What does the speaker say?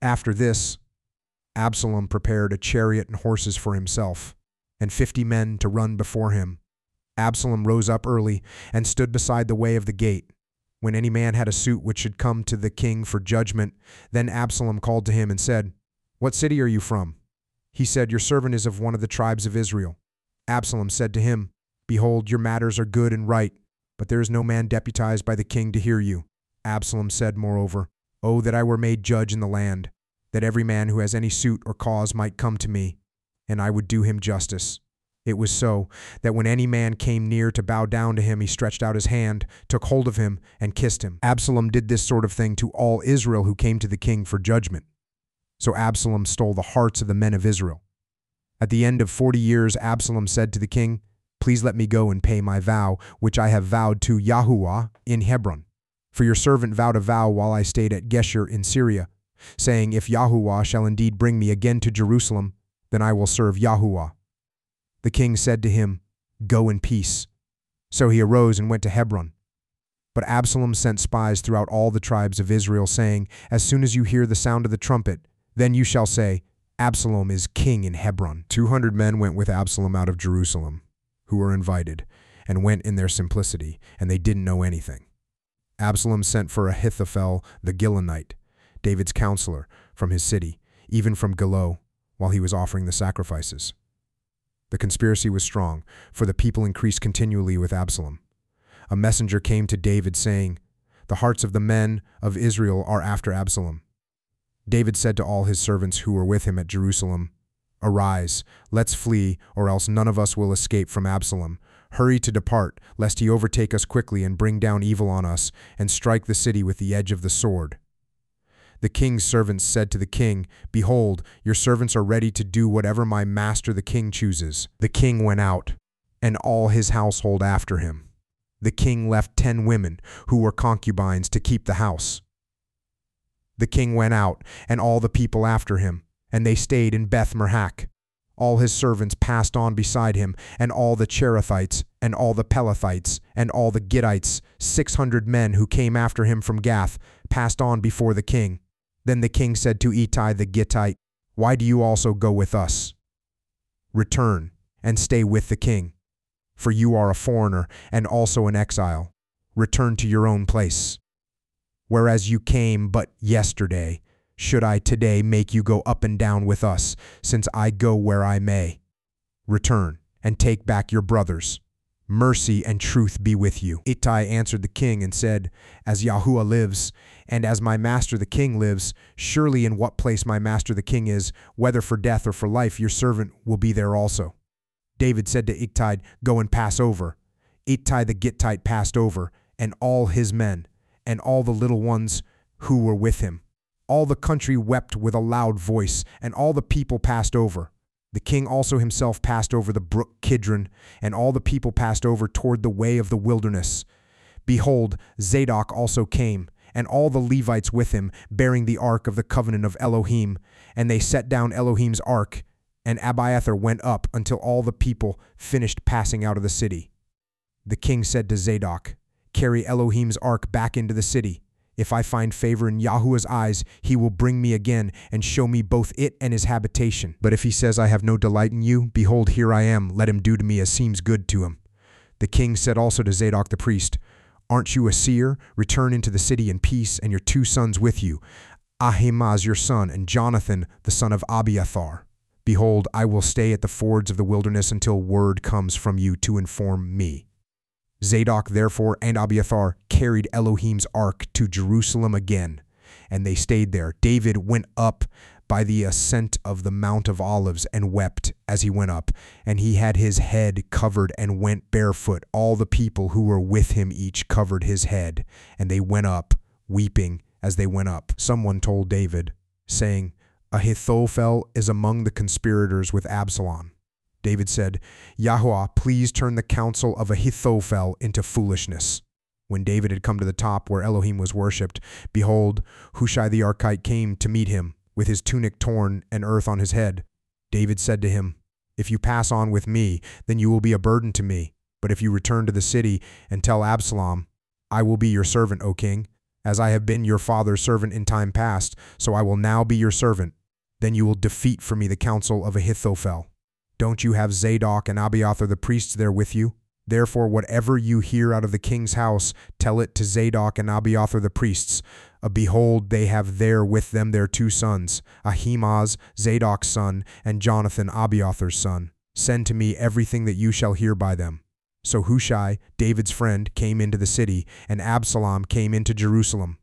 After this, Absalom prepared a chariot and horses for himself, and 50 men to run before him. Absalom rose up early and stood beside the way of the gate. When any man had a suit which should come to the king for judgment, then Absalom called to him and said, "What city are you from?" He said, "Your servant is of one of the tribes of Israel." Absalom said to him, "Behold, your matters are good and right, but there is no man deputized by the king to hear you." Absalom said, moreover, "Oh, that I were made judge in the land, that every man who has any suit or cause might come to me, and I would do him justice." It was so, that when any man came near to bow down to him, he stretched out his hand, took hold of him, and kissed him. Absalom did this sort of thing to all Israel who came to the king for judgment. So Absalom stole the hearts of the men of Israel. At the end of 40 years, Absalom said to the king, "Please let me go and pay my vow, which I have vowed to Yahuwah in Hebron. For your servant vowed a vow while I stayed at Geshur in Syria, saying, if Yahuwah shall indeed bring me again to Jerusalem, then I will serve Yahuwah." The king said to him, "Go in peace." So he arose and went to Hebron. But Absalom sent spies throughout all the tribes of Israel, saying, "As soon as you hear the sound of the trumpet, then you shall say, Absalom is king in Hebron." 200 men went with Absalom out of Jerusalem, who were invited, and went in their simplicity, and they didn't know anything. Absalom sent for Ahithophel the Gilonite, David's counselor, from his city, even from Gilo, while he was offering the sacrifices. The conspiracy was strong, for the people increased continually with Absalom. A messenger came to David, saying, "The hearts of the men of Israel are after Absalom." David said to all his servants who were with him at Jerusalem, "Arise, let's flee, or else none of us will escape from Absalom. Hurry to depart, lest he overtake us quickly and bring down evil on us, and strike the city with the edge of the sword." The king's servants said to the king, "Behold, your servants are ready to do whatever my master the king chooses." The king went out, and all his household after him. The king left 10 women, who were concubines, to keep the house. The king went out, and all the people after him, and they stayed in Beth-Merhak. All his servants passed on beside him, and all the Cherethites, and all the Pelethites, and all the Gittites, 600 men who came after him from Gath, passed on before the king. Then the king said to Ittai the Gittite, "Why do you also go with us? Return and stay with the king, for you are a foreigner and also an exile. Return to your own place. Whereas you came but yesterday, should I today make you go up and down with us, since I go where I may? Return and take back your brothers. Mercy and truth be with you." Ittai answered the king and said, "As Yahuwah lives, and as my master the king lives, surely in what place my master the king is, whether for death or for life, your servant will be there also." David said to Ittai, "Go and pass over." Ittai the Gittite passed over, and all his men, and all the little ones who were with him. All the country wept with a loud voice, and all the people passed over. The king also himself passed over the brook Kidron, and all the people passed over toward the way of the wilderness. Behold, Zadok also came, and all the Levites with him, bearing the ark of the covenant of Elohim. And they set down Elohim's ark, and Abiathar went up until all the people finished passing out of the city. The king said to Zadok, "Carry Elohim's ark back into the city. If I find favor in Yahuwah's eyes, he will bring me again and show me both it and his habitation. But if he says, I have no delight in you, behold, here I am. Let him do to me as seems good to him." The king said also to Zadok the priest, "Aren't you a seer? Return into the city in peace, and your 2 sons with you, Ahimaaz your son, and Jonathan the son of Abiathar. Behold, I will stay at the fords of the wilderness until word comes from you to inform me." Zadok therefore and Abiathar carried Elohim's ark to Jerusalem again, and they stayed there. David went up by the ascent of the Mount of Olives and wept as he went up, and he had his head covered and went barefoot. All the people who were with him each covered his head, and they went up, weeping as they went up. Someone told David, saying, "Ahithophel is among the conspirators with Absalom." David said, "Yahuwah, please turn the counsel of Ahithophel into foolishness." When David had come to the top where Elohim was worshipped, behold, Hushai the Archite came to meet him, with his tunic torn and earth on his head. David said to him, "If you pass on with me, then you will be a burden to me. But if you return to the city and tell Absalom, I will be your servant, O king." As I have been your father's servant in time past, so I will now be your servant. Then you will defeat for me the counsel of Ahithophel. Don't you have Zadok and Abiathar the priests there with you? Therefore, whatever you hear out of the king's house, tell it to Zadok and Abiathar the priests. Behold, they have there with them their 2 sons, Ahimaaz, Zadok's son, and Jonathan, Abiathar's son. Send to me everything that you shall hear by them. So Hushai, David's friend, came into the city, and Absalom came into Jerusalem.